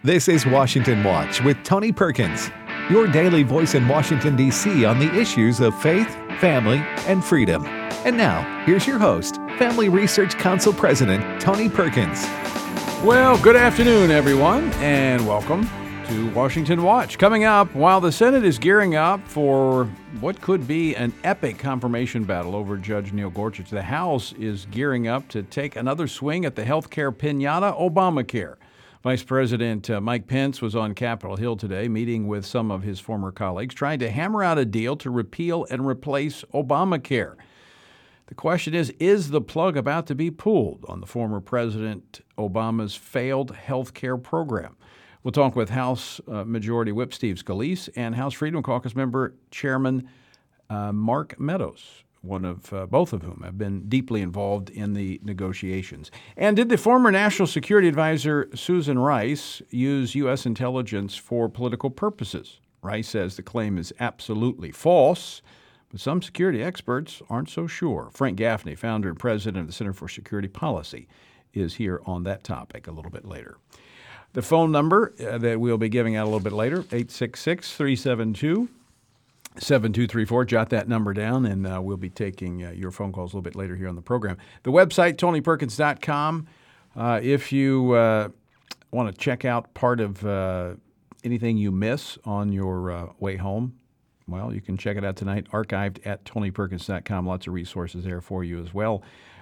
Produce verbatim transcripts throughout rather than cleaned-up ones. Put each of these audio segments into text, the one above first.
This is Washington Watch with Tony Perkins, your daily voice in Washington, D C on the issues of faith, family, and freedom. And now, here's your host, Family Research Council President Tony Perkins. Well, good afternoon, everyone, and welcome to Washington Watch. Coming up, while the Senate is gearing up for what could be an epic confirmation battle over Judge Neil Gorsuch, the House is gearing up to take another swing at the healthcare piñata, Obamacare. Vice President uh, Mike Pence was on Capitol Hill today, meeting with some of his former colleagues, trying to hammer out a deal to repeal and replace Obamacare. The question is, is the plug about to be pulled on the former President Obama's failed health care program? We'll talk with House uh, Majority Whip Steve Scalise and House Freedom Caucus member Chairman uh, Mark Meadows, one of uh, both of whom have been deeply involved in the negotiations. And did the former National Security Advisor Susan Rice use U S intelligence for political purposes? Rice says the claim is absolutely false, but some security experts aren't so sure. Frank Gaffney, founder and president of the Center for Security Policy, is here on that topic a little bit later. The phone number uh, that we'll be giving out a little bit later, eight six six, three seven two, seven two three four. Jot that number down, and uh, we'll be taking uh, your phone calls a little bit later here on the program. The website, tony perkins dot com. Uh, if you uh, want to check out part of uh, anything you miss on your uh, way home, well, you can check it out tonight, archived at tony perkins dot com. Lots of resources there for you as well.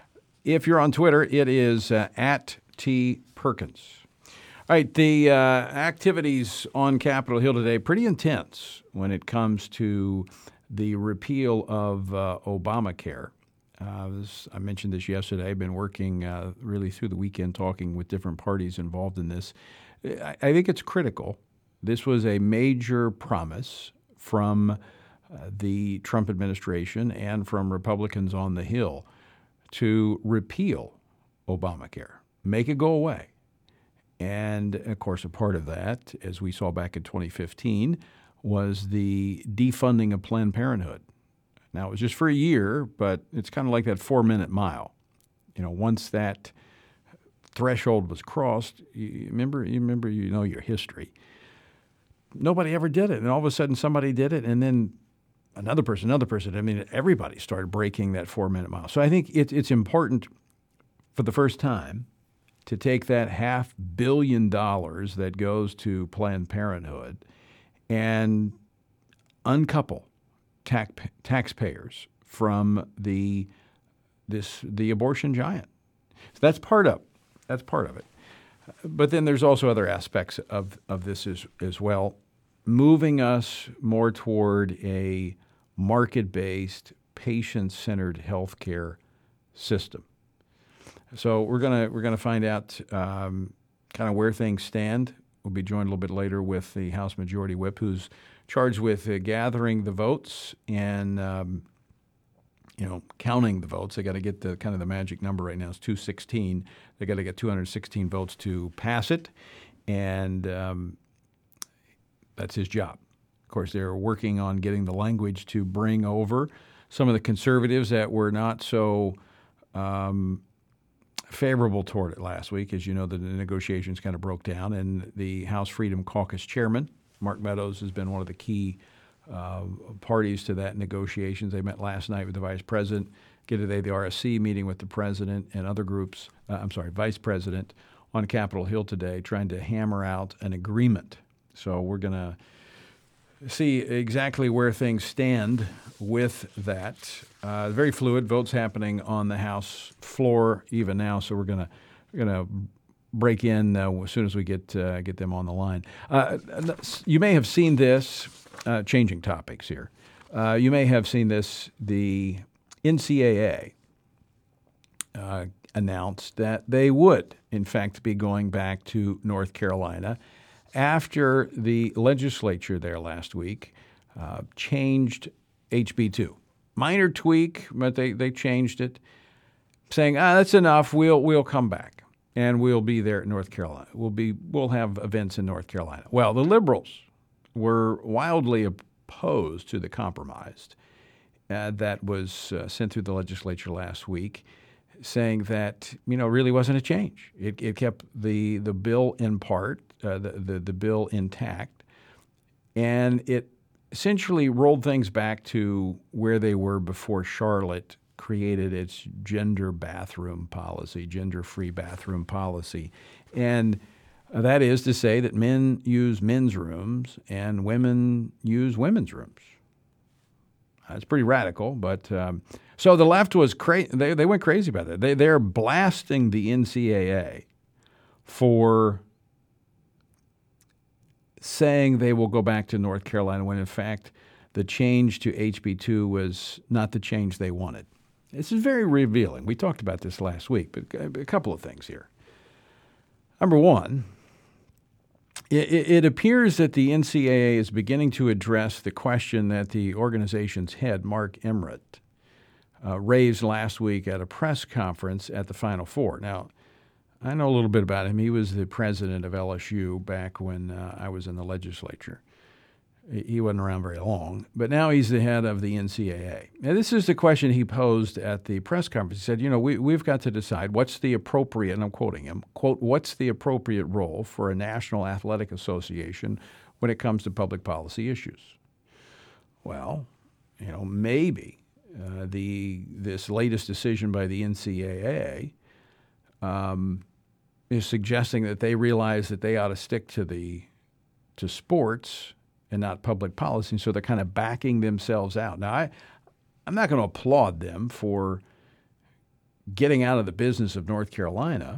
If you're on Twitter, it is uh, at T Perkins. All right, the uh, activities on Capitol Hill today, pretty intense when it comes to the repeal of uh, Obamacare. Uh, this, I mentioned this yesterday. I've been working uh, really through the weekend talking with different parties involved in this. I, I think it's critical. This was a major promise from uh, the Trump administration and from Republicans on the Hill to repeal Obamacare, make it go away. And, of course, a part of that, as we saw back in twenty fifteen, was the defunding of Planned Parenthood. Now, it was just for a year, but it's kind of like that four-minute mile. You know, once that threshold was crossed, you remember, you remember, you know your history. Nobody ever did it, and all of a sudden somebody did it, and then another person, another person. I mean, everybody started breaking that four-minute mile. So I think it, it's important for the first time to take that half billion dollars that goes to Planned Parenthood and uncouple tax, taxpayers from the this the abortion giant. So that's part of that's part of it. But then there's also other aspects of, of this as, as well, moving us more toward a market-based, patient-centered healthcare system. So we're gonna we're gonna find out um, kind of where things stand. We'll be joined a little bit later with the House Majority Whip, who's charged with uh, gathering the votes and um, you know counting the votes. They got to get the kind of the magic number right now is two sixteen. They got to get two hundred sixteen votes to pass it, and um, that's his job. Of course, they're working on getting the language to bring over some of the conservatives that were not so Um, favorable toward it last week. As you know, the negotiations kind of broke down, and the House Freedom Caucus chairman, Mark Meadows, has been one of the key uh, parties to that negotiations. They met last night with the vice president, get today the R S C meeting with the president and other groups, uh, I'm sorry, vice president on Capitol Hill today, trying to hammer out an agreement. So we're going to see exactly where things stand with that. Uh, very fluid. Votes happening on the House floor even now, so we're gonna we're gonna break in uh, as soon as we get uh, get them on the line. Uh, you may have seen this. Uh, changing topics here. Uh, you may have seen this. The N C double A uh, announced that they would, in fact, be going back to North Carolina after the legislature there last week uh, changed H B two. Minor tweak, but they, they changed it, saying, ah, that's enough, we'll we'll come back, and we'll be there in North Carolina. We'll be we'll have events in North Carolina. Well, the liberals were wildly opposed to the compromise uh, that was uh, sent through the legislature last week, saying that, you know, really wasn't a change. It, it kept the, the bill in part uh, the, the the bill intact, and it essentially rolled things back to where they were before Charlotte created its gender bathroom policy, gender-free bathroom policy, and that is to say that men use men's rooms and women use women's rooms. That's pretty radical, but um, so the left was crazy. They they went crazy about that. They they're blasting the N C A A for saying they will go back to North Carolina when in fact the change to H B two was not the change they wanted. This is very revealing. We talked about this last week, but a couple of things here. Number one, it, it appears that the N C A A is beginning to address the question that the organization's head, Mark Emmert, uh, raised last week at a press conference at the Final Four. Now, I know a little bit about him. He was the president of L S U back when uh, I was in the legislature. He wasn't around very long, but now he's the head of the N C A A. Now, this is the question he posed at the press conference. He said, you know, we, we've got to decide what's the appropriate, and I'm quoting him, quote, what's the appropriate role for a national athletic association when it comes to public policy issues? Well, you know, maybe uh, the this latest decision by the N C A A um, is suggesting that they realize that they ought to stick to the to sports and not public policy, so they're kind of backing themselves out. Now, I, I'm not going to applaud them for getting out of the business of North Carolina,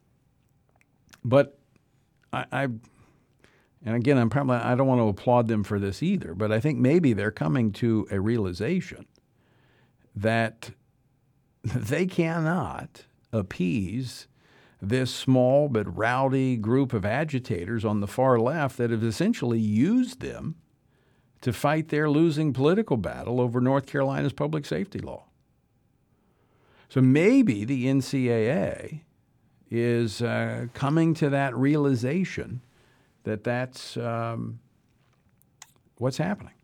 but I, I and again, I'm probably I don't want to applaud them for this either, but I think maybe they're coming to a realization that they cannot appease this small but rowdy group of agitators on the far left that have essentially used them to fight their losing political battle over North Carolina's public safety law. So maybe the N C A A is uh, coming to that realization that that's um, what's happening.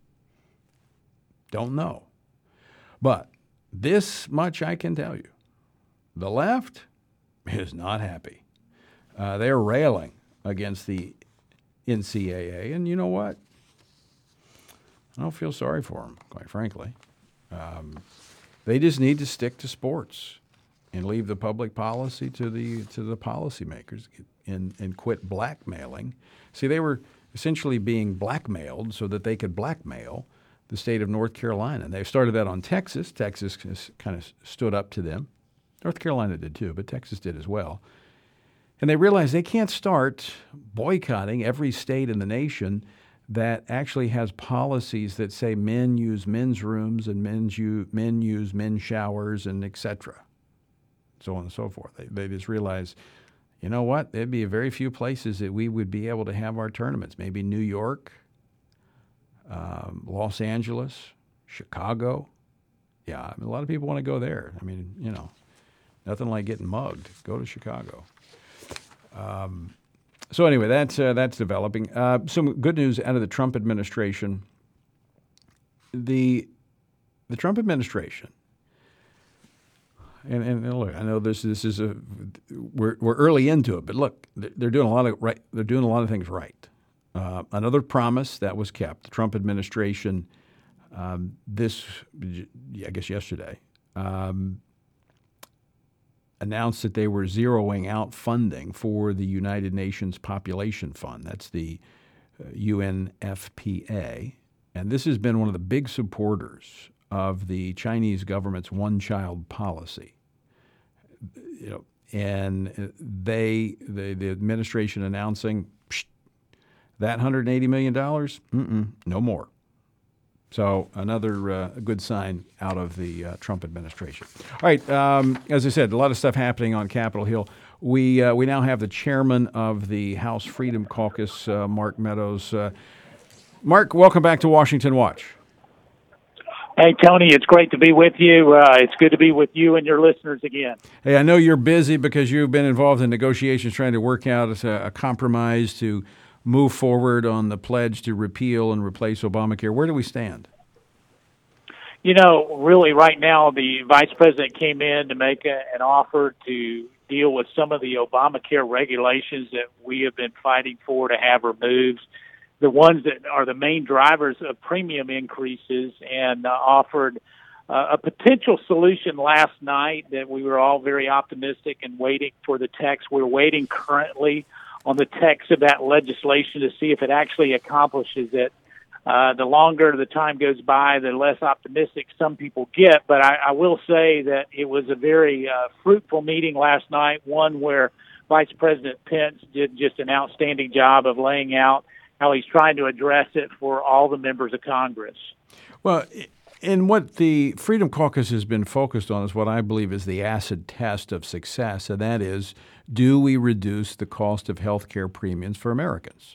Don't know. But this much I can tell you. The left is not happy. Uh, they're railing against the N C A A, and you know what? I don't feel sorry for them, quite frankly. Um, they just need to stick to sports and leave the public policy to the to the policymakers and and quit blackmailing. See, they were essentially being blackmailed so that they could blackmail the state of North Carolina. And they started that on Texas. Texas kind of stood up to them. North Carolina did too, but Texas did as well. And they realized they can't start boycotting every state in the nation that actually has policies that say men use men's rooms and men's u- men use men's showers and et cetera, so on and so forth. They, they just realized, you know what, there'd be very few places that we would be able to have our tournaments. Maybe New York, um, Los Angeles, Chicago. Yeah, I mean, a lot of people want to go there. I mean, you know. Nothing like getting mugged. Go to Chicago. Um, so anyway, that's uh, that's developing. Uh, some good news out of the Trump administration. The the Trump administration, and, and look, I know this this is a we're we're early into it, but look, they're doing a lot of right. They're doing a lot of things right. Uh, another promise that was kept. The Trump administration, um, this I guess yesterday. Um, announced that they were zeroing out funding for the United Nations Population Fund. That's the uh, U N F P A. And this has been one of the big supporters of the Chinese government's one-child policy. You know, and they, the, the administration announcing, that one hundred eighty million dollars, mm-mm, no more. So another uh, good sign out of the uh, Trump administration. All right, um, as I said, a lot of stuff happening on Capitol Hill. We uh, we now have the chairman of the House Freedom Caucus, uh, Mark Meadows. Uh, Mark, welcome back to Washington Watch. Hey, Tony, it's great to be with you. Uh, it's good to be with you and your listeners again. Hey, I know you're busy because you've been involved in negotiations trying to work out a, a compromise to move forward on the pledge to repeal and replace Obamacare. Where do we stand? You know, really right now, the vice president came in to make a, an offer to deal with some of the Obamacare regulations that we have been fighting for to have removed, the ones that are the main drivers of premium increases, and uh, offered uh, a potential solution last night that we were all very optimistic and waiting for the text. We're waiting currently on the text of that legislation to see if it actually accomplishes it. Uh, the longer the time goes by, the less optimistic some people get. But I, I will say that it was a very uh, fruitful meeting last night, one where Vice President Pence did just an outstanding job of laying out how he's trying to address it for all the members of Congress. Well, and what the Freedom Caucus has been focused on is what I believe is the acid test of success, and that is, do we reduce the cost of health care premiums for Americans?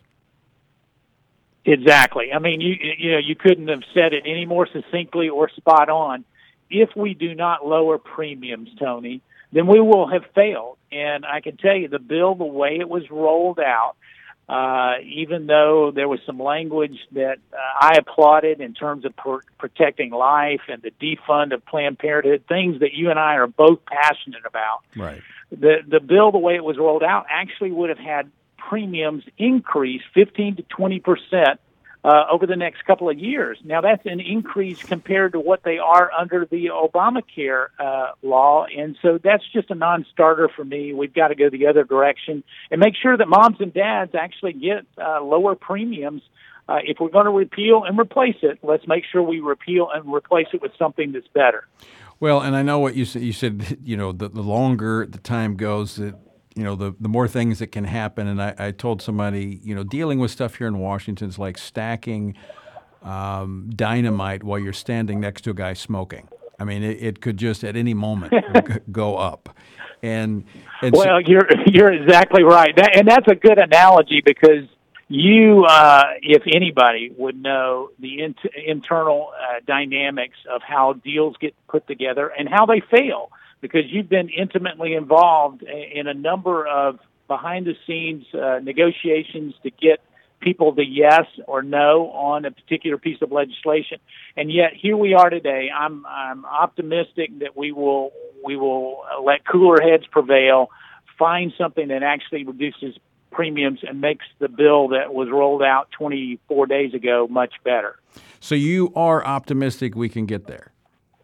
Exactly. I mean, you you know, you couldn't have said it any more succinctly or spot on. If we do not lower premiums, Tony, then we will have failed. And I can tell you, the bill, the way it was rolled out, uh, even though there was some language that uh, I applauded in terms of pr- protecting life and the defund of Planned Parenthood, things that you and I are both passionate about. Right. The the bill, the way it was rolled out, actually would have had premiums increase fifteen to twenty percent uh, over the next couple of years. Now, that's an increase compared to what they are under the Obamacare uh, law, and so that's just a non-starter for me. We've got to go the other direction and make sure that moms and dads actually get uh, lower premiums. Uh, if we're going to repeal and replace it, let's make sure we repeal and replace it with something that's better. Well, and I know what you said. You said, you know, the, the longer the time goes, that you know, the, the more things that can happen. And I, I told somebody, you know, dealing with stuff here in Washington is like stacking um, dynamite while you're standing next to a guy smoking. I mean, it, it could just at any moment go up. And, and well, so, you're you're exactly right, that, and that's a good analogy because you, uh, if anybody, would know the in- internal uh, dynamics of how deals get put together and how they fail, because you've been intimately involved in a number of behind-the-scenes uh, negotiations to get people to yes or no on a particular piece of legislation. And yet here we are today. I'm I'm optimistic that we will we will let cooler heads prevail, find something that actually reduces premiums and makes the bill that was rolled out twenty-four days ago much better. So you are optimistic we can get there?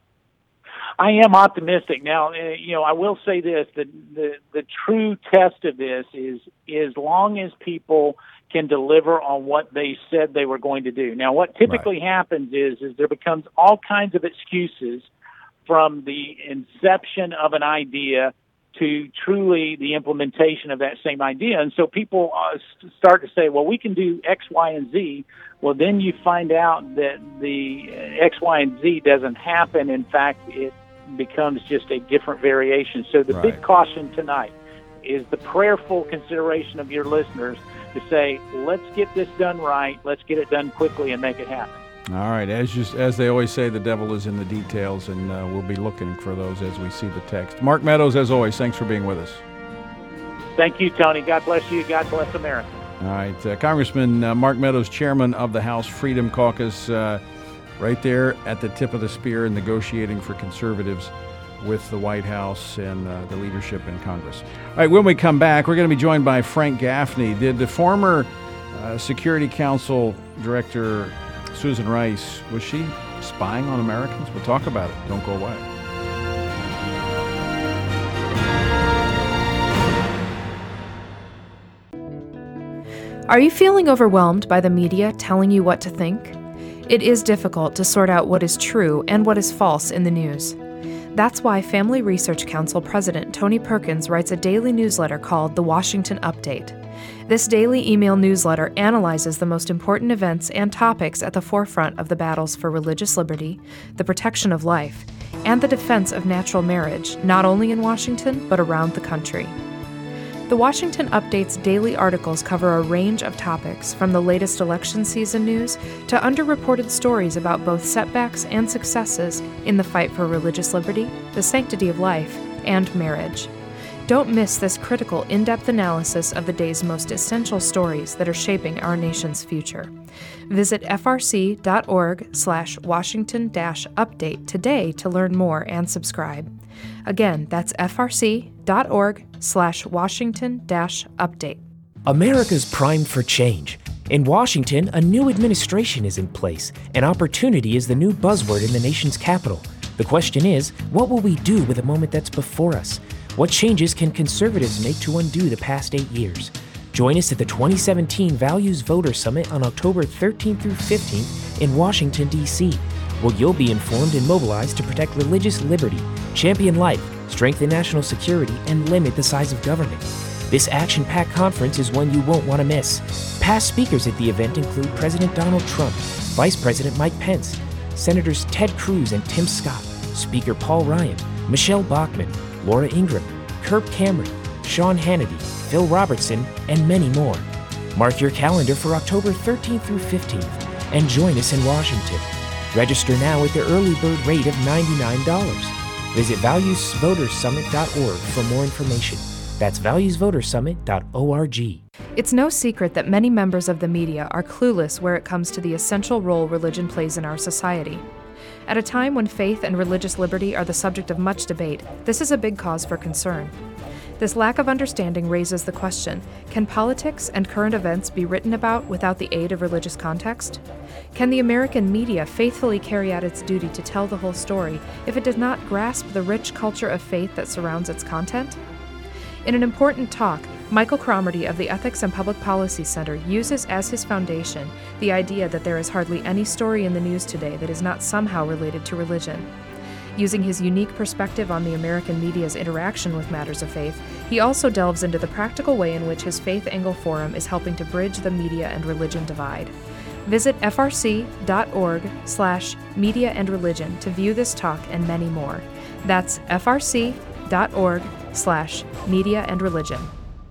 I am optimistic. Now, uh, you know, I will say this, the, the the true test of this is as long as people can deliver on what they said they were going to do. Now, what typically right. happens is, is there becomes all kinds of excuses from the inception of an idea to truly the implementation of that same idea. And so people uh, start to say, well, we can do X, Y, and Z. Well, then you find out that the X, Y, and Z doesn't happen. In fact, it becomes just a different variation. So the right. big caution tonight is the prayerful consideration of your listeners to say, let's get this done right, let's get it done quickly and make it happen. All right. As just as they always say, the devil is in the details, and uh, we'll be looking for those as we see the text. Mark Meadows, as always, thanks for being with us. Thank you, Tony. God bless you. God bless America. All right. Uh, Congressman uh, Mark Meadows, chairman of the House Freedom Caucus, uh, right there at the tip of the spear in negotiating for conservatives with the White House and uh, the leadership in Congress. All right, when we come back, we're going to be joined by Frank Gaffney. Did the former uh, Security Council Director Susan Rice, was she spying on Americans? We'll talk about it. Don't go away. Are you feeling overwhelmed by the media telling you what to think? It is difficult to sort out what is true and what is false in the news. That's why Family Research Council President Tony Perkins writes a daily newsletter called The Washington Update. This daily email newsletter analyzes the most important events and topics at the forefront of the battles for religious liberty, the protection of life, and the defense of natural marriage, not only in Washington, but around the country. The Washington Update's daily articles cover a range of topics, from the latest election season news to underreported stories about both setbacks and successes in the fight for religious liberty, the sanctity of life, and marriage. Don't miss this critical, in-depth analysis of the day's most essential stories that are shaping our nation's future. Visit frc.org slash Washington dash update today to learn more and subscribe. Again, that's frc.org slash Washington dash update. America's primed for change. In Washington, a new administration is in place, and opportunity is the new buzzword in the nation's capital. The question is, what will we do with the moment that's before us? What changes can conservatives make to undo the past eight years? Join us at the twenty seventeen Values Voter Summit on October thirteenth through fifteenth in Washington, D C, where you'll be informed and mobilized to protect religious liberty, champion life, strengthen national security, and limit the size of government. This action-packed conference is one you won't want to miss. Past speakers at the event include President Donald Trump, Vice President Mike Pence, Senators Ted Cruz and Tim Scott, Speaker Paul Ryan, Michelle Bachmann, Laura Ingraham, Kirk Cameron, Sean Hannity, Phil Robertson, and many more. Mark your calendar for October thirteenth through fifteenth and join us in Washington. Register now at the early bird rate of ninety-nine dollars. Visit values voter summit dot org for more information. That's values voter summit dot org. It's no secret that many members of the media are clueless where it comes to the essential role religion plays in our society. At a time when faith and religious liberty are the subject of much debate, this is a big cause for concern. This lack of understanding raises the question, can politics and current events be written about without the aid of religious context? Can the American media faithfully carry out its duty to tell the whole story if it does not grasp the rich culture of faith that surrounds its content? In an important talk, Michael Cromarty of the Ethics and Public Policy Center uses as his foundation the idea that there is hardly any story in the news today that is not somehow related to religion. Using his unique perspective on the American media's interaction with matters of faith, he also delves into the practical way in which his Faith Angle Forum is helping to bridge the media and religion divide. Visit frc.org slash media and religion to view this talk and many more. That's frc.org slash media and religion.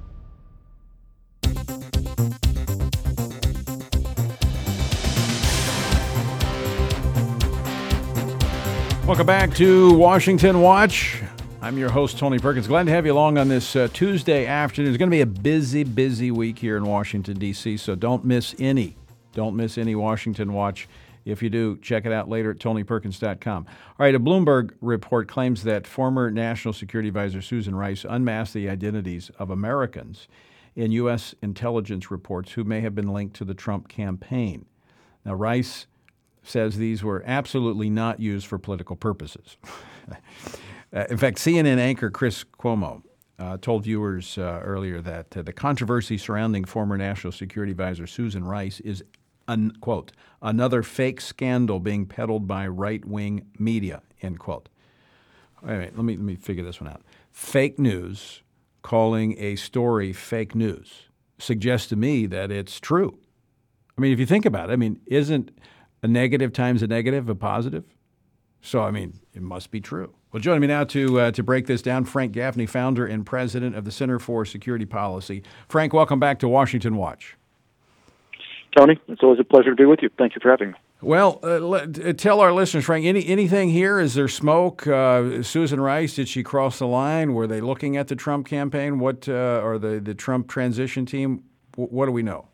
Welcome back to Washington Watch. I'm your host, Tony Perkins. Glad to have you along on this uh, Tuesday afternoon. It's going to be a busy, busy week here in Washington, D C, so don't miss any. Don't miss any Washington Watch. If you do, check it out later at tony perkins dot com. All right, a Bloomberg report claims that former National Security Advisor Susan Rice unmasked the identities of Americans in U S intelligence reports who may have been linked to the Trump campaign. Now, Rice says these were absolutely not used for political purposes. uh, in fact, C N N anchor Chris Cuomo uh, told viewers uh, earlier that uh, the controversy surrounding former National Security Advisor Susan Rice is, un- quote, another fake scandal being peddled by right-wing media, end quote. All right, let me, let me figure this one out. Fake news calling a story fake news suggests to me that it's true. I mean, if you think about it, I mean, isn't a negative times a negative a positive? So, I mean, it must be true. Well, joining me now to uh, to break this down, Frank Gaffney, founder and president of the Center for Security Policy. Frank, welcome back to Washington Watch. Tony, it's always a pleasure to be with you. Thank you for having me. Well, uh, let, tell our listeners, Frank, any anything here? Is there smoke? Uh, Susan Rice, did she cross the line? Were they looking at the Trump campaign? What uh, or the, the Trump transition team? W- what do we know?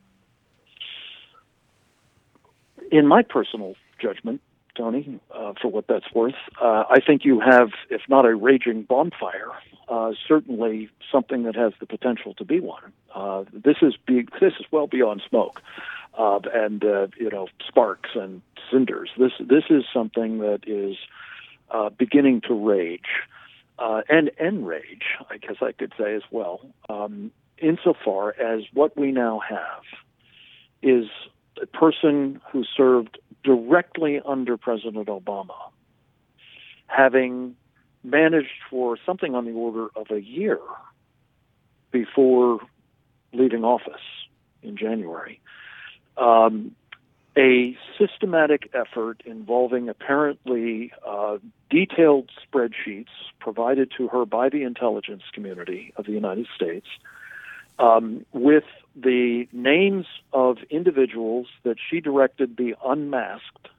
In my personal judgment, Tony, uh, for what that's worth, uh, I think you have, if not a raging bonfire, uh, certainly something that has the potential to be one. Uh, this is be, this is well beyond smoke uh, and uh, you know sparks and cinders. This this is something that is uh, beginning to rage uh, and enrage, I guess I could say as well, um, insofar as what we now have is a person who served directly under President Obama, having managed for something on the order of a year before leaving office in January, um, a systematic effort involving apparently uh, detailed spreadsheets provided to her by the intelligence community of the United States, Um, with the names of individuals that she directed be unmasked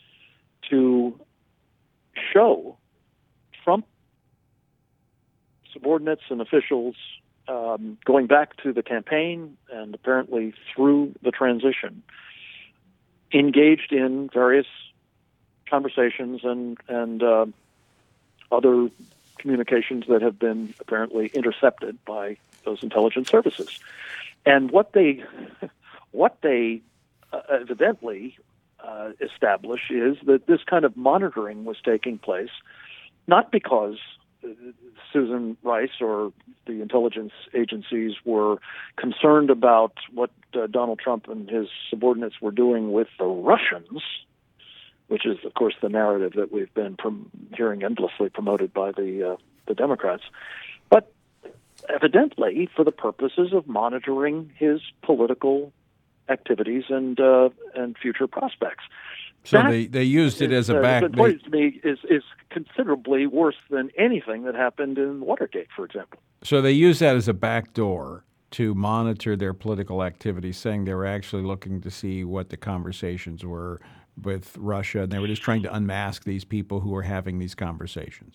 to show Trump subordinates and officials um, going back to the campaign and apparently through the transition, engaged in various conversations and, and uh, other communications that have been apparently intercepted by those intelligence services. And what they, what they uh, evidently uh, establish is that this kind of monitoring was taking place, not because Susan Rice or the intelligence agencies were concerned about what uh, Donald Trump and his subordinates were doing with the Russians, which is, of course, the narrative that we've been prom- hearing endlessly promoted by the uh, the Democrats, but evidently for the purposes of monitoring his political activities and uh, and future prospects. So That they, they used it is, as a uh, back. the point to me is is considerably worse than anything that happened in Watergate, for example. So they used that as a backdoor to monitor their political activities, saying they were actually looking to see what the conversations were with Russia, and they were just trying to unmask these people who were having these conversations.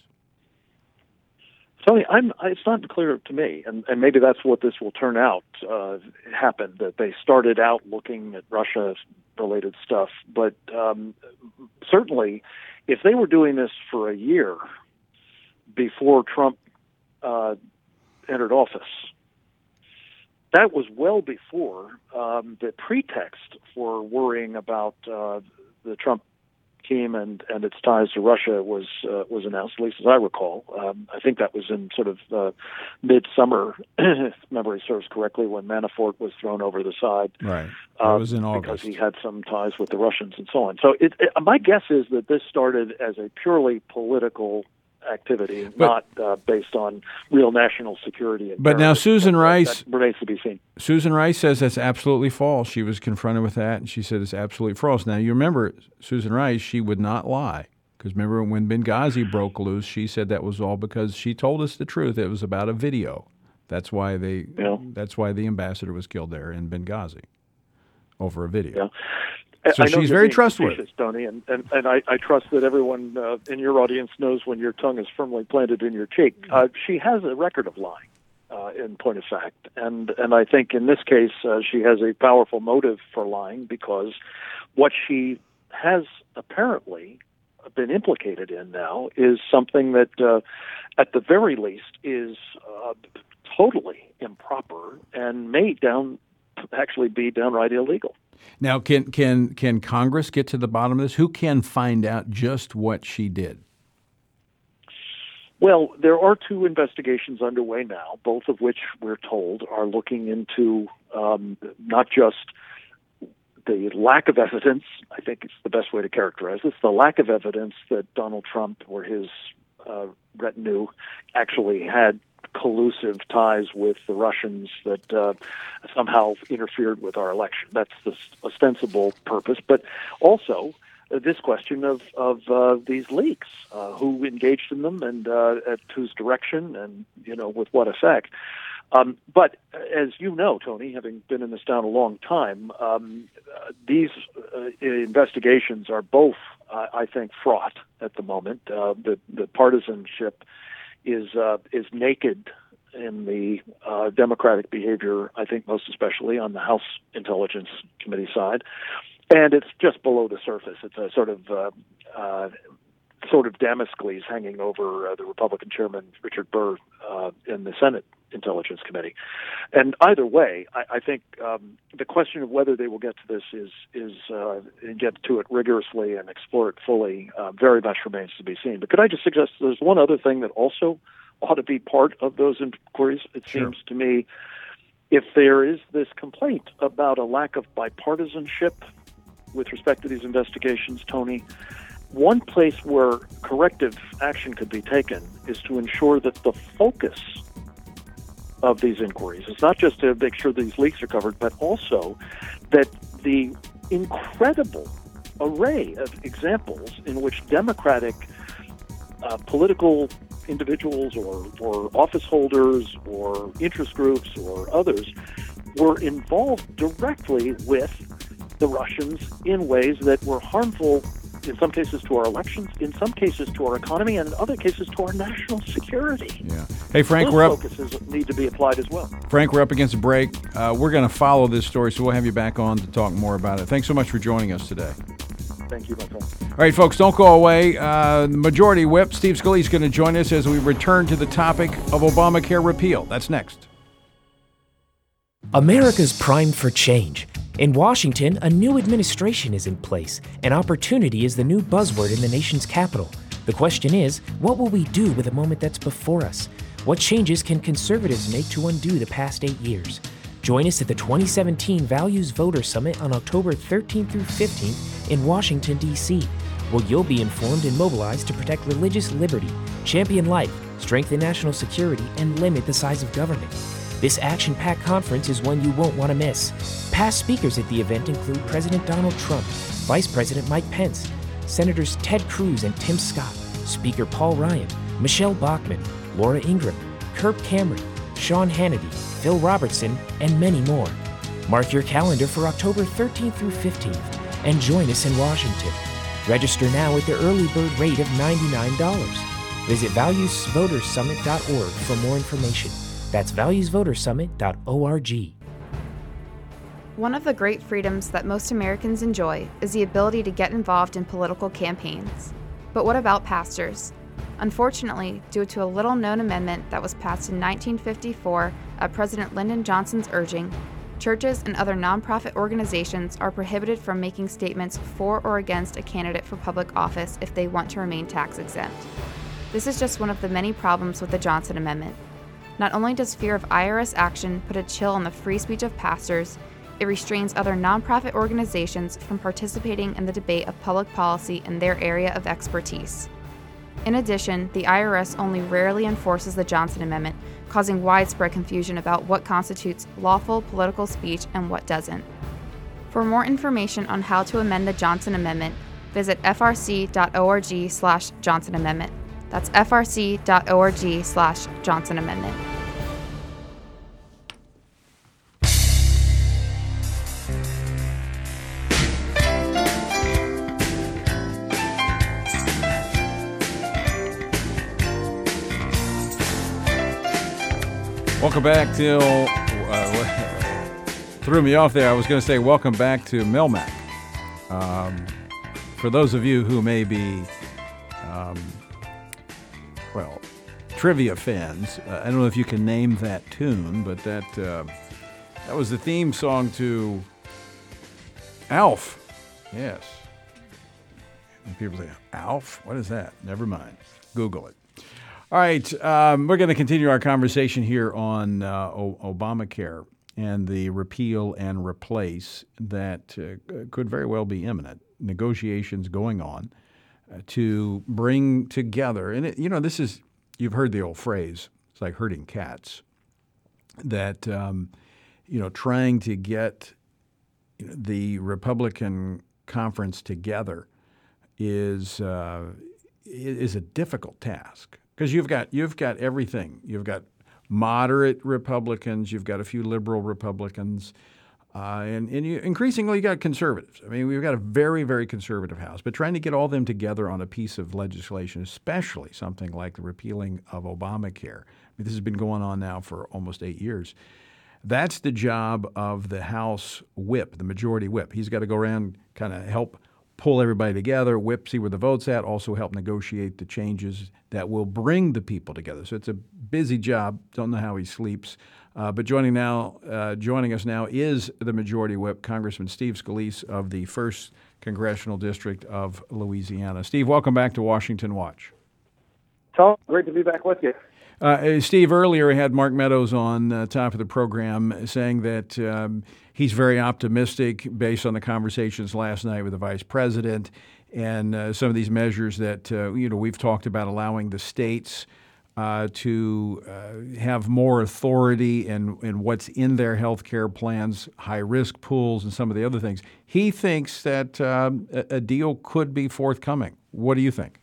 Tony, I'm, it's not clear to me, and, and maybe that's what this will turn out uh, happened, that they started out looking at Russia-related stuff. But um, certainly, if they were doing this for a year before Trump uh, entered office, that was well before um, the pretext for worrying about uh, the Trump team and, and its ties to Russia was uh, was announced, at least as I recall. Um, I think that was in sort of uh, midsummer, if memory serves correctly, when Manafort was thrown over the side. Right. That uh, was in August. Because he had some ties with the Russians and so on. So it, it, my guess is that this started as a purely political activity, But- not uh, based on real national security. And But now terrorism. Susan That- Rice- that remains to be seen. Susan Rice says that's absolutely false. She was confronted with that, and she said it's absolutely false. Now, you remember Susan Rice, she would not lie. Because remember when Benghazi broke loose, she said that was all because she told us the truth. It was about a video. That's why they. Yeah. That's why the ambassador was killed there in Benghazi over a video. Yeah. So I know she's you're very being trustworthy. facetious, Tony, and, and, and I, I trust that everyone uh, in your audience knows when your tongue is firmly planted in your cheek. Uh, she has a record of lying, uh, in point of fact, and and I think in this case uh, she has a powerful motive for lying, because what she has apparently been implicated in now is something that, uh, at the very least, is uh, totally improper and may down actually be downright illegal. Now, can can can Congress get to the bottom of this? Who can find out just what she did? Well, there are two investigations underway now, both of which we're told are looking into um, not just the lack of evidence. I think it's the best way to characterize this, the lack of evidence that Donald Trump or his uh, retinue actually had collusive ties with the Russians that uh, somehow interfered with our election. That's the ostensible purpose. But also uh, this question of, of uh, these leaks, uh, who engaged in them and uh, at whose direction and, you know, with what effect. Um, but as you know, Tony, having been in this town a long time, um, uh, these uh, investigations are both, uh, I think, fraught at the moment. Uh, the, the partisanship is uh, is naked in the uh, Democratic behavior, I think most especially on the House Intelligence Committee side. And it's just below the surface. It's a sort of uh, uh, sort of Damocles hanging over uh, the Republican chairman, Richard Burr, uh, in the Senate Intelligence Committee. And either way, I, I think um, the question of whether they will get to this is, is uh, get to it rigorously and explore it fully uh, very much remains to be seen. But could I just suggest there's one other thing that also ought to be part of those inquiries, it Sure. seems to me. If there is this complaint about a lack of bipartisanship with respect to these investigations, Tony, one place where corrective action could be taken is to ensure that the focus of these inquiries is not just to make sure these leaks are covered, but also that the incredible array of examples in which Democratic uh, political individuals or, or office holders or interest groups or others were involved directly with the Russians in ways that were harmful in some cases to our elections, in some cases to our economy, and in other cases to our national security. Yeah. Hey, Frank, Those we're up. focuses need to be applied as well. Frank, we're up against a break. Uh, we're going to follow this story, so we'll have you back on to talk more about it. Thanks so much for joining us today. Thank you, my friend. All right, folks, don't go away. Uh, the Majority Whip, Steve Scalise, is going to join us as we return to the topic of Obamacare repeal. That's next. America's primed for change. In Washington, a new administration is in place, and opportunity is the new buzzword in the nation's capital. The question is, what will we do with the moment that's before us? What changes can conservatives make to undo the past eight years? Join us at the twenty seventeen Values Voter Summit on October thirteenth through fifteenth in Washington, D C, where you'll be informed and mobilized to protect religious liberty, champion life, strengthen national security, and limit the size of government. This action-packed conference is one you won't want to miss. Past speakers at the event include President Donald Trump, Vice President Mike Pence, Senators Ted Cruz and Tim Scott, Speaker Paul Ryan, Michelle Bachmann, Laura Ingraham, Kirk Cameron, Sean Hannity, Phil Robertson, and many more. Mark your calendar for October thirteenth through fifteenth and join us in Washington. Register now at the early bird rate of ninety-nine dollars. Visit values voter summit dot org for more information. That's values voter summit dot org. One of the great freedoms that most Americans enjoy is the ability to get involved in political campaigns. But what about pastors? Unfortunately, due to a little-known amendment that was passed in nineteen fifty-four at President Lyndon Johnson's urging, churches and other nonprofit organizations are prohibited from making statements for or against a candidate for public office if they want to remain tax-exempt. This is just one of the many problems with the Johnson Amendment. Not only does fear of I R S action put a chill on the free speech of pastors, it restrains other nonprofit organizations from participating in the debate of public policy in their area of expertise. In addition, the I R S only rarely enforces the Johnson Amendment, causing widespread confusion about what constitutes lawful political speech and what doesn't. For more information on how to amend the Johnson Amendment, visit f r c dot org slash Johnson Amendment. That's f r c dot org slash Johnson Amendment. Welcome back to, uh, threw me off there. I was going to say welcome back to Melmac. Um, for those of you who may be, um, well, trivia fans, uh, I don't know if you can name that tune, but that uh, that was the theme song to Alf. Yes. And people say, Alf? What is that? Never mind. Google it. All right, um, we're going to continue our conversation here on uh, o- Obamacare and the repeal and replace that uh, could very well be imminent. Negotiations going on uh, to bring together, and it, you know, this is, you've heard the old phrase, it's like herding cats, that, um, you know, trying to get the Republican conference together is uh, is a difficult task. Because you've got you've got everything. You've got moderate Republicans. You've got a few liberal Republicans, uh, and and you, increasingly you got conservatives. I mean, we've got a very very conservative House. But trying to get all them together on a piece of legislation, especially something like the repealing of Obamacare, I mean, this has been going on now for almost eight years. That's the job of the House whip, the majority whip. He's got to go around, kind of help pull everybody together, whip, see where the vote's at, also help negotiate the changes that will bring the people together. So it's a busy job. Don't know how he sleeps. Uh, but joining now, uh, joining us now is the Majority Whip, Congressman Steve Scalise of the first Congressional District of Louisiana. Steve, welcome back to Washington Watch. Tom, great to be back with you. Uh, Steve, earlier I had Mark Meadows on uh, top of the program saying that um, he's very optimistic based on the conversations last night with the vice president and uh, some of these measures that uh, you know we've talked about, allowing the states uh, to uh, have more authority in, in what's in their health care plans, high-risk pools, and some of the other things. He thinks that um, a, a deal could be forthcoming. What do you think?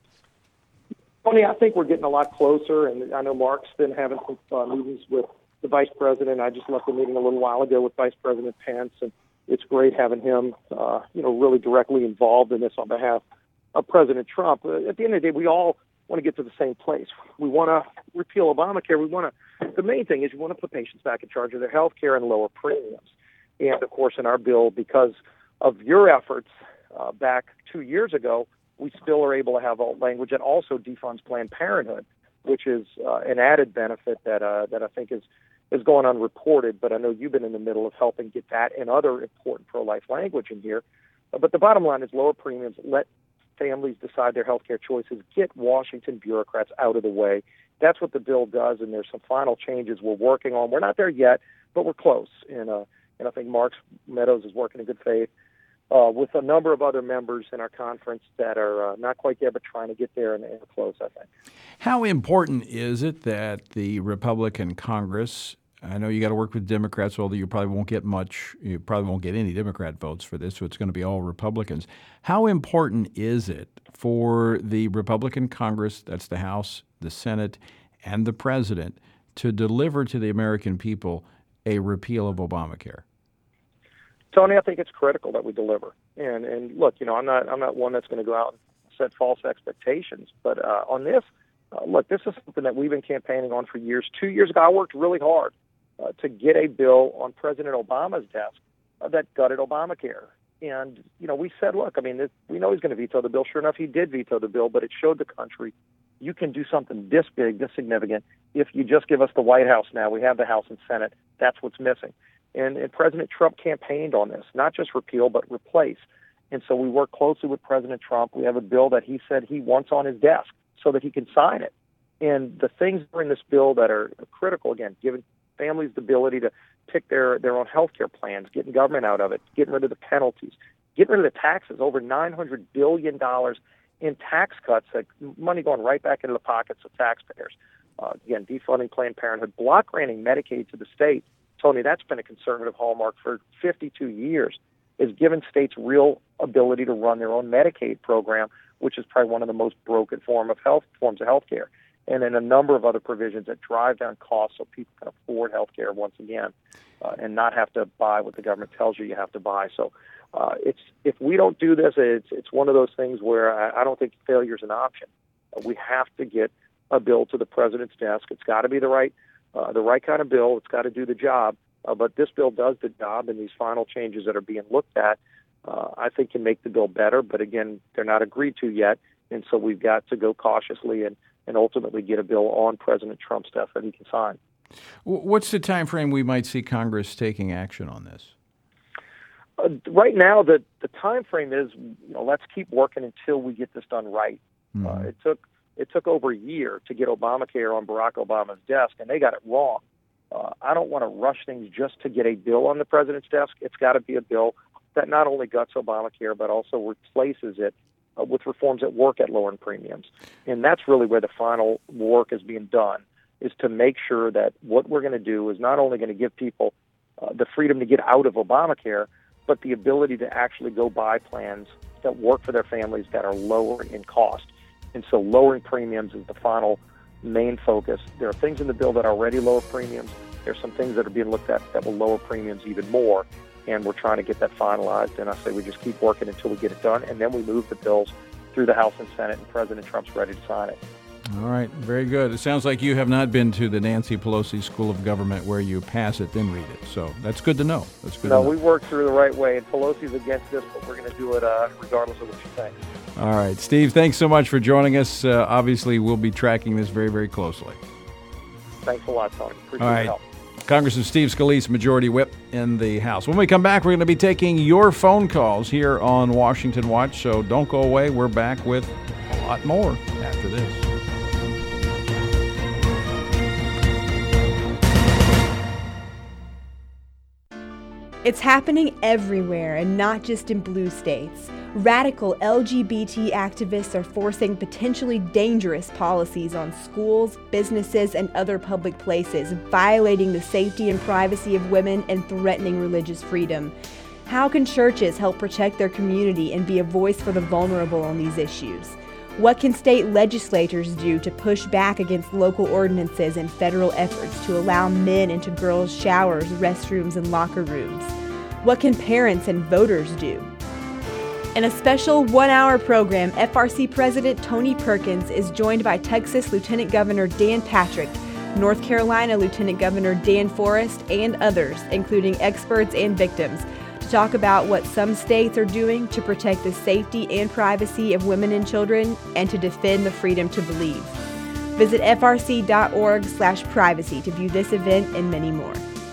Tony, I think we're getting a lot closer, and I know Mark's been having some uh, meetings with the vice president. I just left a meeting a little while ago with Vice President Pence, and it's great having him, uh, you know, really directly involved in this on behalf of President Trump. Uh, at the end of the day, we all want to get to the same place. We want to repeal Obamacare. We want to. The main thing is we want to put patients back in charge of their health care and lower premiums. And of course, in our bill, because of your efforts uh, back two years ago, we still are able to have a language that also defunds Planned Parenthood, which is uh, an added benefit that uh, that I think is is going unreported. But I know you've been in the middle of helping get that and other important pro-life language in here. Uh, but the bottom line is lower premiums. Let families decide their health care choices. Get Washington bureaucrats out of the way. That's what the bill does, and there's some final changes we're working on. We're not there yet, but we're close. And uh, and I think Mark Meadows is working in good faith uh, with a number of other members in our conference that are uh, not quite there, but trying to get there and, and close, I think. How important is it that the Republican Congress, I know you got to work with Democrats, although you probably won't get much, you probably won't get any Democrat votes for this, so it's going to be all Republicans. How important is it for the Republican Congress, that's the House, the Senate, and the President, to deliver to the American people a repeal of Obamacare? Tony, I think it's critical that we deliver. And and look, you know, I'm not I'm not one that's going to go out and set false expectations. But uh, on this, uh, look, this is something that we've been campaigning on for years. Two years ago, I worked really hard uh, to get a bill on President Obama's desk uh, that gutted Obamacare. And, you know, we said, look, I mean, this, we know he's going to veto the bill. Sure enough, he did veto the bill, but it showed the country you can do something this big, this significant, if you just give us the White House now. We have the House and Senate. That's what's missing. And, and President Trump campaigned on this, not just repeal, but replace. And so we work closely with President Trump. We have a bill that he said he wants on his desk so that he can sign it. And the things that are in this bill that are critical, again, giving families the ability to pick their, their own health care plans, getting government out of it, getting rid of the penalties, getting rid of the taxes, over nine hundred billion dollars in tax cuts, that money going right back into the pockets of taxpayers. Uh, again, defunding Planned Parenthood, block granting Medicaid to the state. Tony, that's been a conservative hallmark for fifty-two years, is giving states real ability to run their own Medicaid program, which is probably one of the most broken form of health forms of health care. And then a number of other provisions that drive down costs so people can afford health care once again uh, and not have to buy what the government tells you you have to buy. So uh, it's if we don't do this, it's it's one of those things where I, I don't think failure is an option. Uh, we have to get a bill to the president's desk. It's got to be the right uh, the right kind of bill. It's got to do the job. Uh, but this bill does the job, and these final changes that are being looked at, uh, I think, can make the bill better. But again, they're not agreed to yet, and so we've got to go cautiously and, and ultimately get a bill on President Trump's desk that he can sign. What's the time frame we might see Congress taking action on this? Uh, right now, the the time frame is, you know, let's keep working until we get this done right. Mm-hmm. Uh, it took it took over a year to get Obamacare on Barack Obama's desk, and they got it wrong. Uh, I don't want to rush things just to get a bill on the president's desk. It's got to be a bill that not only guts Obamacare, but also replaces it uh, with reforms that work at lowering premiums. And that's really where the final work is being done, is to make sure that what we're going to do is not only going to give people uh, the freedom to get out of Obamacare, but the ability to actually go buy plans that work for their families that are lower in cost. And so lowering premiums is the final main focus. There are things in the bill that already lower premiums. There's some things that are being looked at that will lower premiums even more, and we're trying to get that finalized. And I say we just keep working until we get it done, and then we move the bills through the House and Senate, and President Trump's ready to sign it. All right, very good. It sounds like you have not been to the Nancy Pelosi School of Government where you pass it, then read it. So that's good to know. That's good no, to know. we work through the right way, and Pelosi's against this, but we're going to do it uh, regardless of what she thinks. All right, Steve, thanks so much for joining us. Uh, obviously, we'll be tracking this very, very closely. Thanks a lot, Tony. Appreciate All right. your help. Congressman Steve Scalise, Majority Whip in the House. When we come back, we're going to be taking your phone calls here on Washington Watch, so don't go away. We're back with a lot more after this. It's happening everywhere and not just in blue states. Radical L G B T activists are forcing potentially dangerous policies on schools, businesses, and other public places, violating the safety and privacy of women and threatening religious freedom. How can churches help protect their community and be a voice for the vulnerable on these issues? What can state legislatures do to push back against local ordinances and federal efforts to allow men into girls' showers, restrooms, and locker rooms? What can parents and voters do? In a special one-hour program, F R C President Tony Perkins is joined by Texas Lieutenant Governor Dan Patrick, North Carolina Lieutenant Governor Dan Forest, and others, including experts and victims, to talk about what some states are doing to protect the safety and privacy of women and children and to defend the freedom to believe. Visit f r c dot org slash privacy to view this event and many more.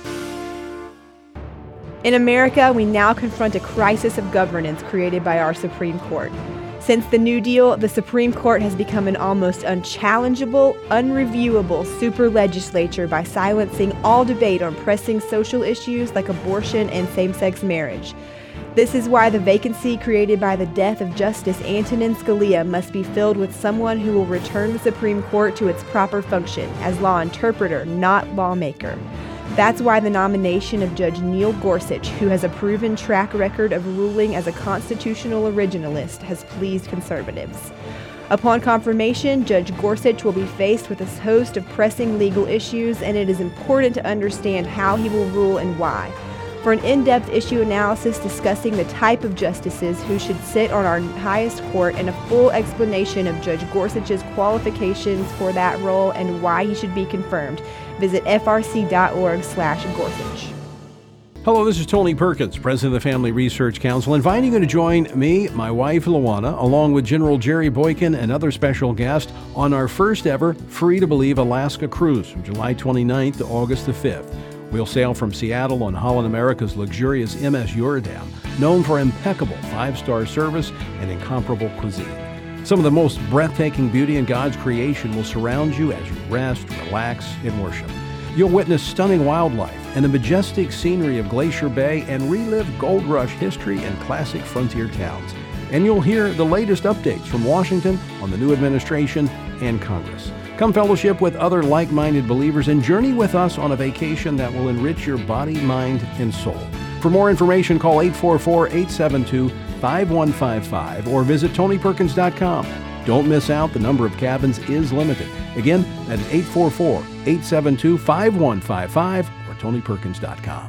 In America, we now confront a crisis of governance created by our Supreme Court. Since the New Deal, the Supreme Court has become an almost unchallengeable, unreviewable super legislature by silencing all debate on pressing social issues like abortion and same-sex marriage. This is why the vacancy created by the death of Justice Antonin Scalia must be filled with someone who will return the Supreme Court to its proper function as law interpreter, not lawmaker. That's why the nomination of Judge Neil Gorsuch, who has a proven track record of ruling as a constitutional originalist, has pleased conservatives. Upon confirmation, Judge Gorsuch will be faced with a host of pressing legal issues, and it is important to understand how he will rule and why. For an in-depth issue analysis discussing the type of justices who should sit on our highest court and a full explanation of Judge Gorsuch's qualifications for that role and why he should be confirmed, visit f r c dot org slash Gorsuch. Hello, this is Tony Perkins, President of the Family Research Council, inviting you to join me, my wife, Luana, along with General Jerry Boykin and other special guests on our first ever Free to Believe Alaska cruise from July twenty-ninth to August the fifth. We'll sail from Seattle on Holland America's luxurious M S Uredam, known for impeccable five-star service and incomparable cuisine. Some of the most breathtaking beauty in God's creation will surround you as you rest, relax, and worship. You'll witness stunning wildlife and the majestic scenery of Glacier Bay and relive Gold Rush history and classic frontier towns. And you'll hear the latest updates from Washington on the new administration and Congress. Come fellowship with other like-minded believers and journey with us on a vacation that will enrich your body, mind, and soul. For more information, call eight four four, eight seven two, five one five five or visit tony perkins dot com. Don't miss out. The number of cabins is limited. Again, that's eight four four, eight seven two, five one five five or tony perkins dot com.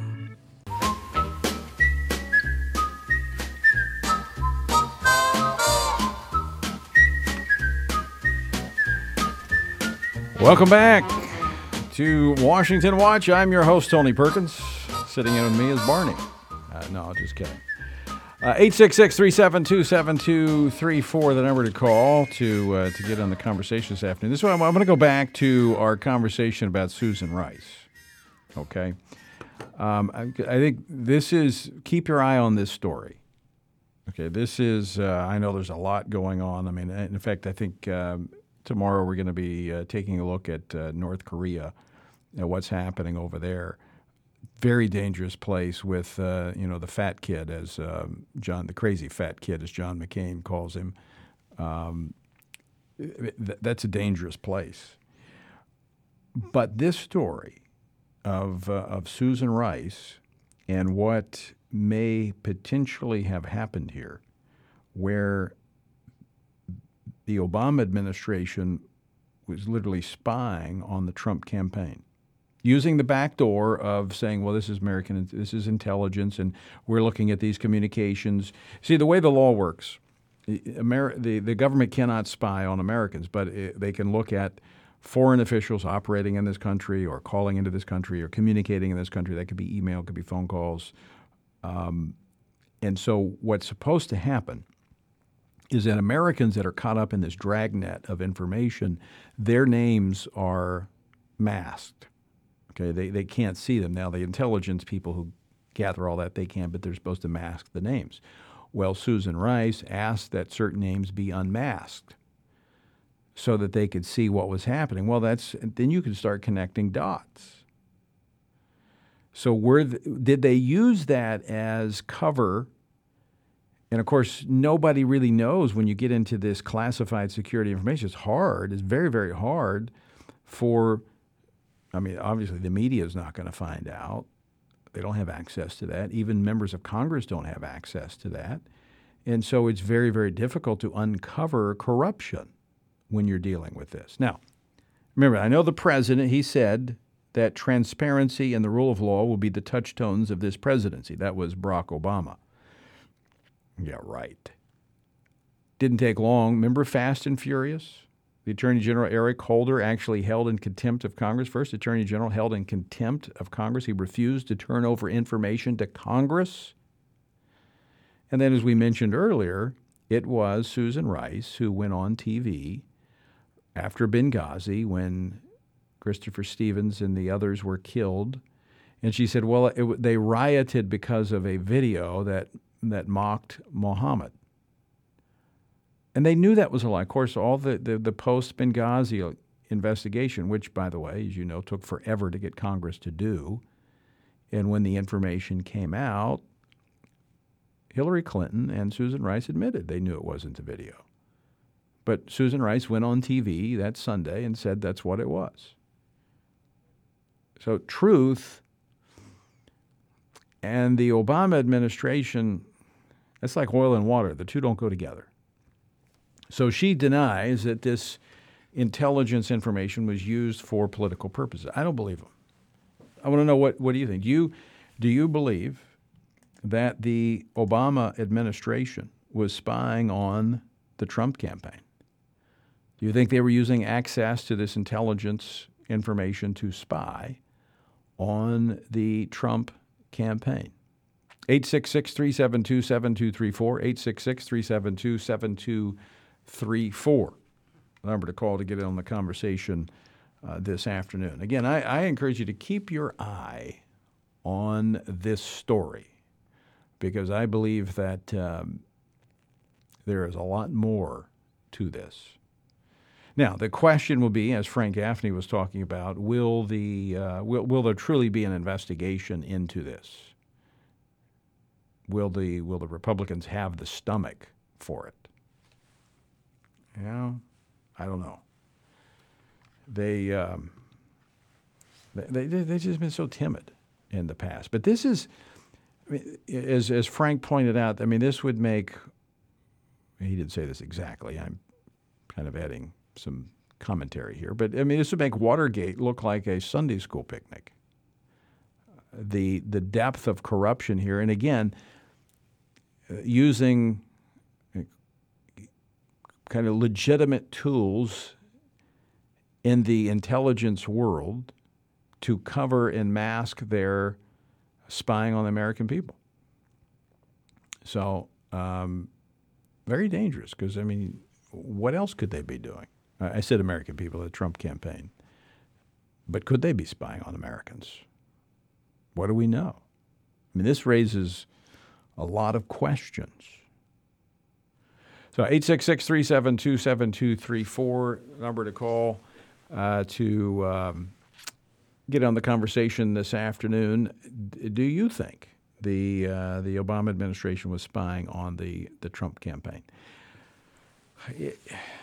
Welcome back to Washington Watch. I'm your host, Tony Perkins. Sitting in with me is Barney. Uh, no, just kidding. Uh, eight six six, three seven two, seven two three four, the number to call to uh, to get on the conversation this afternoon. This one, I'm, I'm going to go back to our conversation about Susan Rice. Okay? Um, I, I think this is, keep your eye on this story. Okay, this is, uh, I know there's a lot going on. I mean, in fact, I think um, tomorrow we're going to be uh, taking a look at uh, North Korea and what's happening over there. Very dangerous place with, uh, you know, the fat kid, as um, John, the crazy fat kid, as John McCain calls him. Um, th- that's a dangerous place. But this story of uh, of Susan Rice and what may potentially have happened here, where the Obama administration was literally spying on the Trump campaign, using the back door of saying, well, this is American, this is intelligence, and we're looking at these communications. See, the way the law works, Ameri- the, the government cannot spy on Americans, but it, they can look at foreign officials operating in this country or calling into this country or communicating in this country. That could be email, could be phone calls. Um, and so what's supposed to happen is that Americans that are caught up in this dragnet of information, their names are masked. Okay, they, they can't see them. Now, the intelligence people who gather all that, they can, but they're supposed to mask the names. Well, Susan Rice asked that certain names be unmasked so that they could see what was happening. Well, that's then you can start connecting dots. So were the, did they use that as cover? And, of course, nobody really knows when you get into this classified security information. It's hard. It's very, very hard for, I mean, obviously the media is not going to find out. They don't have access to that. Even members of Congress don't have access to that. And so it's very, very difficult to uncover corruption when you're dealing with this. Now, remember, I know the president, he said that transparency and the rule of law will be the touchstones of this presidency. That was Barack Obama. Yeah, right. Didn't take long. Remember Fast and Furious? The Attorney General Eric Holder actually held in contempt of Congress. First Attorney General held in contempt of Congress. He refused to turn over information to Congress. And then, as we mentioned earlier, it was Susan Rice who went on T V after Benghazi when Christopher Stevens and the others were killed. And she said, well, it, they rioted because of a video that, that mocked Muhammad. And they knew that was a lie. Of course, all the, the, the post-Benghazi investigation, which, by the way, as you know, took forever to get Congress to do. And when the information came out, Hillary Clinton and Susan Rice admitted they knew it wasn't a video. But Susan Rice went on T V that Sunday and said that's what it was. So truth and the Obama administration, that's like oil and water. The two don't go together. So she denies that this intelligence information was used for political purposes. I don't believe them. I want to know, what, what do you think? Do you, do you believe that the Obama administration was spying on the Trump campaign? Do you think they were using access to this intelligence information to spy on the Trump campaign? eight six six, three seven two, seven two three four, eight six six, three seven two, seven two three four. The number to call to get in on the conversation uh, this afternoon. Again, I, I encourage you to keep your eye on this story because I believe that um, there is a lot more to this. Now, the question will be, as Frank Gaffney was talking about, will the uh, will, will there truly be an investigation into this? Will the will the Republicans have the stomach for it? You know, I don't know. They um, they they they've just been so timid in the past. But this is, as as Frank pointed out, I mean, this would make. He didn't say this exactly. I'm kind of adding some commentary here, but I mean, this would make Watergate look like a Sunday school picnic. The the depth of corruption here, and again, uh, using kind of legitimate tools in the intelligence world to cover and mask their spying on the American people. So, um, very dangerous because, I mean, what else could they be doing? I said American people, the Trump campaign. But could they be spying on Americans? What do we know? I mean, this raises a lot of questions. So eight six six, three seven two, seven two three four, number to call uh, to um, get on the conversation this afternoon. D- do you think the uh, the Obama administration was spying on the, the Trump campaign? It,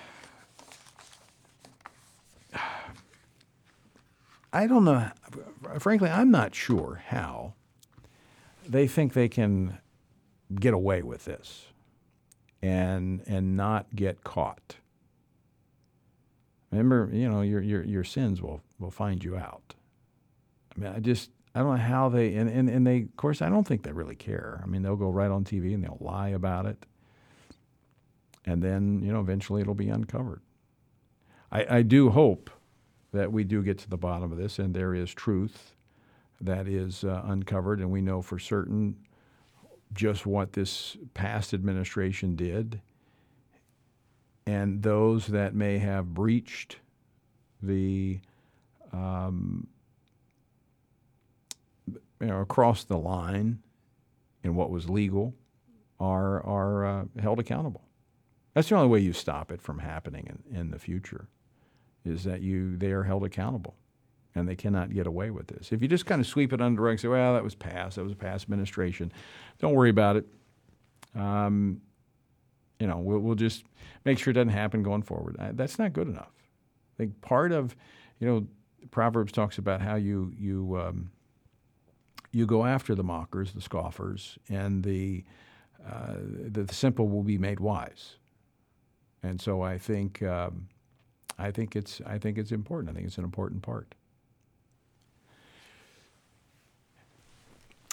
I don't know. Frankly, I'm not sure how they think they can get away with this and and not get caught. Remember, you know, your your your sins will, will find you out. I mean, I just I don't know how they and, and, and they of course I don't think they really care. I mean, they'll go right on T V and they'll lie about it. And then, you know, eventually it'll be uncovered. I, I do hope that we do get to the bottom of this and there is truth that is uh, uncovered and we know for certain just what this past administration did and those that may have breached the, um, you know, across the line in what was legal are, are uh, held accountable. That's the only way you stop it from happening in, in the future, is that you they are held accountable, and they cannot get away with this. If you just kind of sweep it under the rug and say, well, that was past, that was a past administration, don't worry about it. Um, you know, we'll, we'll just make sure it doesn't happen going forward. I, that's not good enough. I think part of, you know, Proverbs talks about how you you um, you go after the mockers, the scoffers, and the uh, the, the simple will be made wise. And so I think um, I think it's I think it's important. I think it's an important part.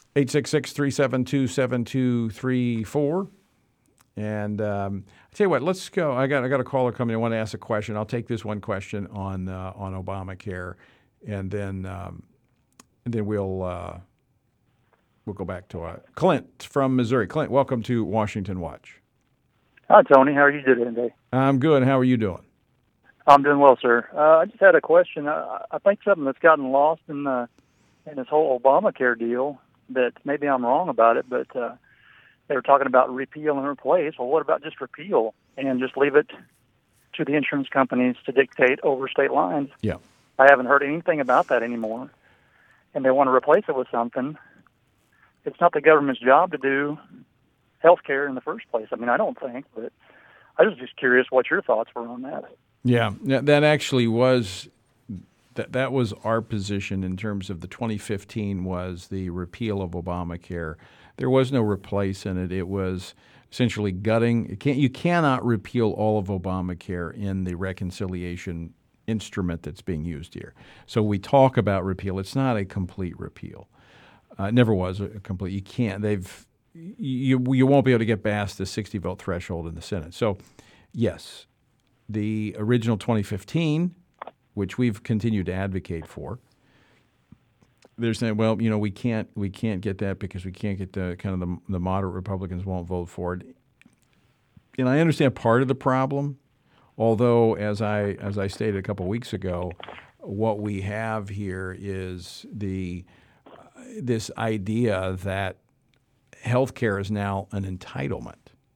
eight six six, three seven two, seven two three four. And um, I tell you what, let's go. I got I got a caller coming. I want to ask a question. I'll take this one question on uh, on Obamacare, and then um, and then we'll uh, we'll go back to uh, Clint from Missouri. Clint, welcome to Washington Watch. Hi, Tony. How are you doing today? I'm good. How are you doing? I'm doing well, sir. Uh, I just had a question. I, I think something that's gotten lost in the in this whole Obamacare deal, that maybe I'm wrong about it, but uh, they were talking about repeal and replace. Well, what about just repeal and just leave it to the insurance companies to dictate over state lines? Yeah. I haven't heard anything about that anymore. And they want to replace it with something. It's not the government's job to do health care in the first place. I mean, I don't think, but I was just curious what your thoughts were on that. Yeah, that actually was that that was our position in terms of the twenty fifteen was the repeal of Obamacare. There was no replace in it. It was essentially gutting. It can't, you cannot repeal all of Obamacare in the reconciliation instrument that's being used here. So we talk about repeal. It's not a complete repeal. Uh, it never was a complete. You can't. They've you you won't be able to get past the sixty vote threshold in the Senate. So, yes. The original twenty fifteen, which we've continued to advocate for, they're saying, well, you know, we can't we can't get that because we can't get the kind of the, the moderate Republicans won't vote for it. And I understand part of the problem, although as I as I stated a couple of weeks ago, what we have here is the uh, this idea that healthcare is now an entitlement.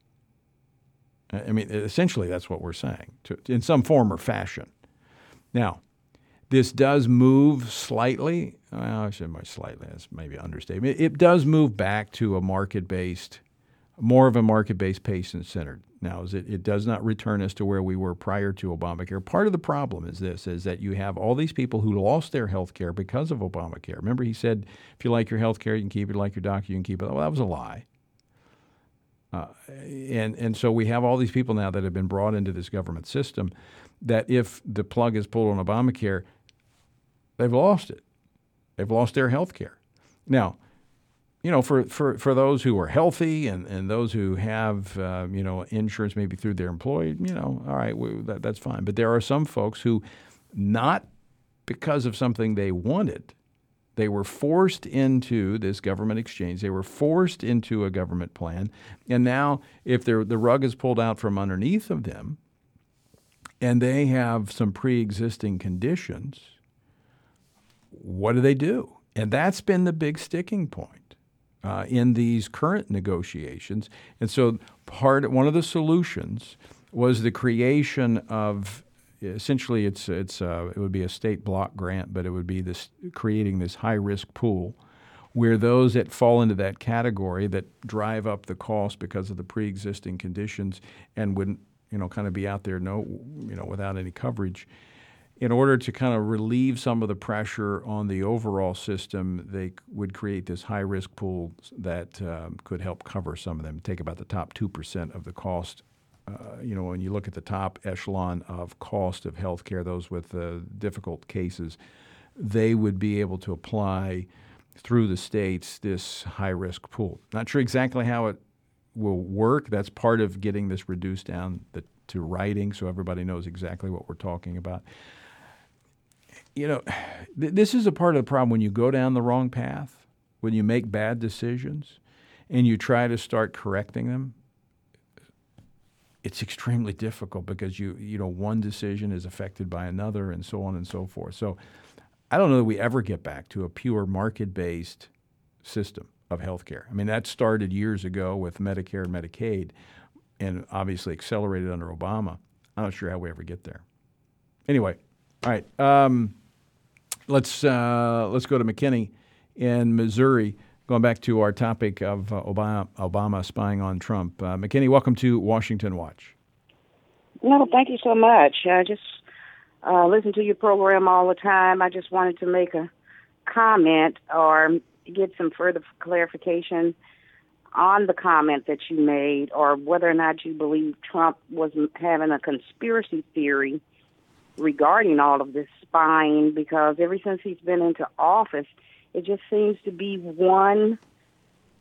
I mean, essentially, that's what we're saying, to, in some form or fashion. Now, this does move slightly. Well, I shouldn't say slightly. That's maybe an understatement. It, it does move back to a market-based, more of a market-based, patient-centered. Now, is it, it does not return us to where we were prior to Obamacare. Part of the problem is this, is that you have all these people who lost their health care because of Obamacare. Remember, he said, if you like your health care, you can keep it. Like your doctor, you can keep it. Well, that was a lie. Uh, and and so we have all these people now that have been brought into this government system that if the plug is pulled on Obamacare, they've lost it. They've lost their health care. Now, you know, for, for, for those who are healthy and, and those who have, uh, you know, insurance maybe through their employee, you know, all right, we, that, that's fine. But there are some folks who, not because of something they wanted, they were forced into this government exchange. They were forced into a government plan. And now if the rug is pulled out from underneath of them and they have some pre-existing conditions, what do they do? And that's been the big sticking point uh, in these current negotiations. And so part one of the solutions was the creation of essentially, it's it's uh, it would be a state block grant, but it would be this creating this high risk pool, where those that fall into that category that drive up the cost because of the pre-existing conditions and wouldn't you know kind of be out there no you know without any coverage, in order to kind of relieve some of the pressure on the overall system, they would create this high risk pool that um, could help cover some of them, take about the top two percent of the cost. Uh, you know, when you look at the top echelon of cost of health care, those with uh, difficult cases, they would be able to apply through the states this high-risk pool. Not sure exactly how it will work. That's part of getting this reduced down the, to writing so everybody knows exactly what we're talking about. You know, th- this is a part of the problem when you go down the wrong path, when you make bad decisions, and you try to start correcting them. It's extremely difficult because you you know one decision is affected by another and so on and so forth. So I don't know that we ever get back to a pure market-based system of healthcare. I mean, that started years ago with Medicare and Medicaid and obviously accelerated under Obama. I'm not sure how we ever get there. Anyway, all right. Um, let's uh, let's go to McKinney in Missouri. Going back to our topic of uh, Obama, Obama spying on Trump. Uh, McKinney, welcome to Washington Watch. No, thank you so much. I just uh, listen to your program all the time. I just wanted to make a comment or get some further clarification on the comment that you made, or whether or not you believe Trump was having a conspiracy theory regarding all of this spying, because ever since he's been into office, it just seems to be one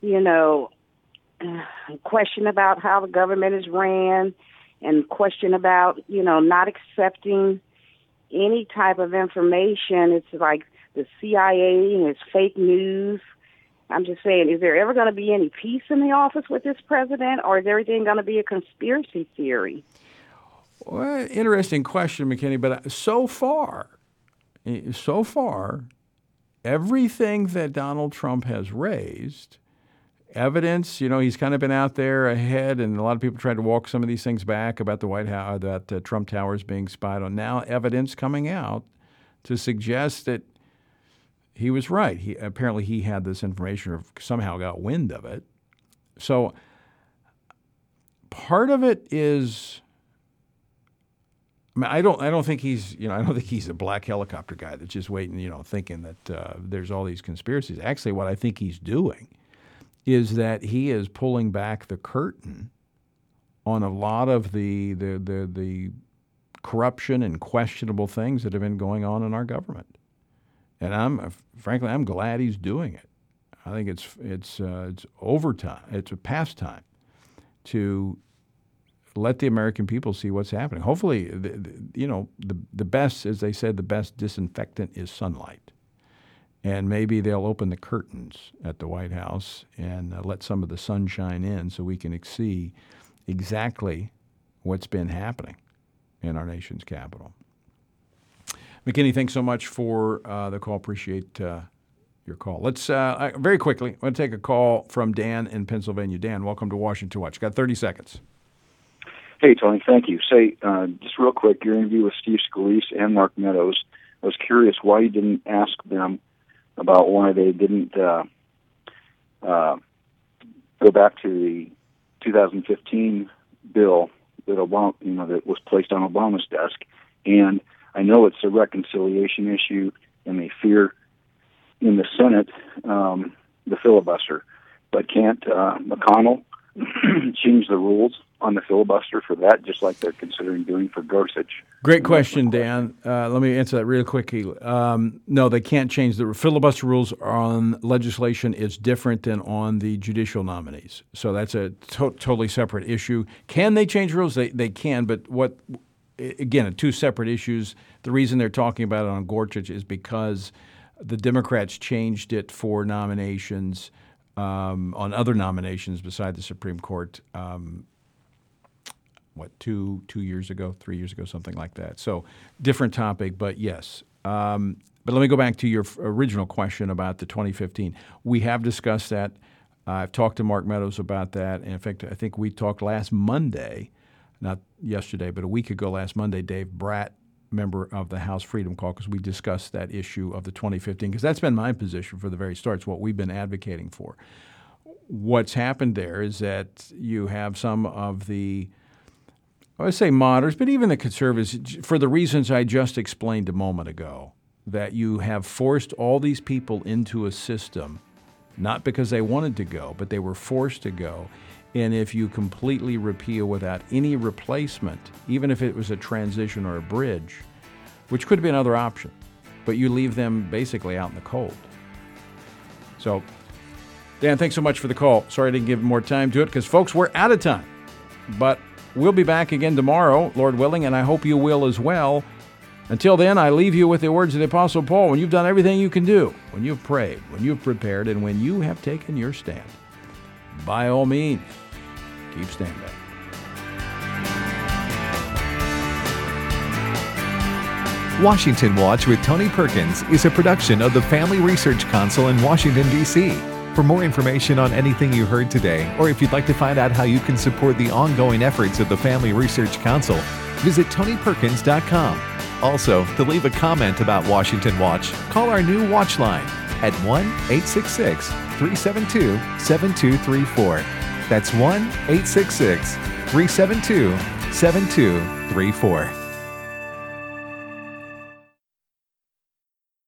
you know, question about how the government is ran, and question about, you know, not accepting any type of information. It's like the C I A and it's fake news. I'm just saying, is there ever going to be any peace in the office with this president, or is everything going to be a conspiracy theory? Well, interesting question, McKinney, but so far, so far, everything that Donald Trump has raised, evidence, you know, he's kind of been out there ahead, and a lot of people tried to walk some of these things back about the White House, that uh, Trump Towers being spied on. Now evidence coming out to suggest that he was right. He apparently he had this information, or somehow got wind of it. So part of it is, I mean, I don't, I don't think he's, you know, I don't think he's a black helicopter guy that's just waiting, you know, thinking that uh, there's all these conspiracies. Actually, what I think he's doing is that he is pulling back the curtain on a lot of the the the, the corruption and questionable things that have been going on in our government. And I'm, frankly, I'm glad he's doing it. I think it's it's uh, it's overtime. It's a pastime to let the American people see what's happening. Hopefully, the, the, you know, the the best, as they said, the best disinfectant is sunlight. And maybe they'll open the curtains at the White House and uh, let some of the sunshine in, so we can see exactly what's been happening in our nation's capital. McKinney, thanks so much for uh, the call. Appreciate uh, your call. Let's, uh, very quickly, I'm going to take a call from Dan in Pennsylvania. Dan, welcome to Washington Watch. Got thirty seconds. Hey, Tony, thank you. Say, uh, just real quick, your interview with Steve Scalise and Mark Meadows, I was curious why you didn't ask them about why they didn't uh, uh, go back to the two thousand fifteen bill that Obama, you know, that was placed on Obama's desk. And I know it's a reconciliation issue, and they fear in the Senate um, the filibuster. But can't uh, McConnell change the rules on the filibuster for that, just like they're considering doing for Gorsuch? Great question, Dan. Uh, let me answer that real quickly. Um, no, they can't change the filibuster rules on legislation. Is different than on the judicial nominees. So that's a to- totally separate issue. Can they change rules? They they can, but what? Again, two separate issues. The reason they're talking about it on Gorsuch is because the Democrats changed it for nominations um, on other nominations beside the Supreme Court. Um, what, two two years ago, three years ago, something like that. So different topic, but yes. Um, but let me go back to your original question about the twenty fifteen. We have discussed that. Uh, I've talked to Mark Meadows about that. And in fact, I think we talked last Monday, not yesterday, but a week ago last Monday, Dave Bratt, member of the House Freedom Caucus, we discussed that issue of the twenty fifteen, because that's been my position for the very start. It's what we've been advocating for. What's happened there is that you have some of the, I would say moderates, but even the conservatives, for the reasons I just explained a moment ago, that you have forced all these people into a system, not because they wanted to go, but they were forced to go. And if you completely repeal without any replacement, even if it was a transition or a bridge, which could be another option, but you leave them basically out in the cold. So, Dan, thanks so much for the call. Sorry I didn't give more time to it, because, folks, we're out of time. But we'll be back again tomorrow, Lord willing, and I hope you will as well. Until then, I leave you with the words of the Apostle Paul: when you've done everything you can do, when you've prayed, when you've prepared, and when you have taken your stand, by all means, keep standing. Washington Watch with Tony Perkins is a production of the Family Research Council in Washington, D C For more information on anything you heard today, or if you'd like to find out how you can support the ongoing efforts of the Family Research Council, visit tony perkins dot com. Also, to leave a comment about Washington Watch, call our new Watch line at one eight six six, three seven two, seven two three four. That's one eight six six, three seven two, seven two three four.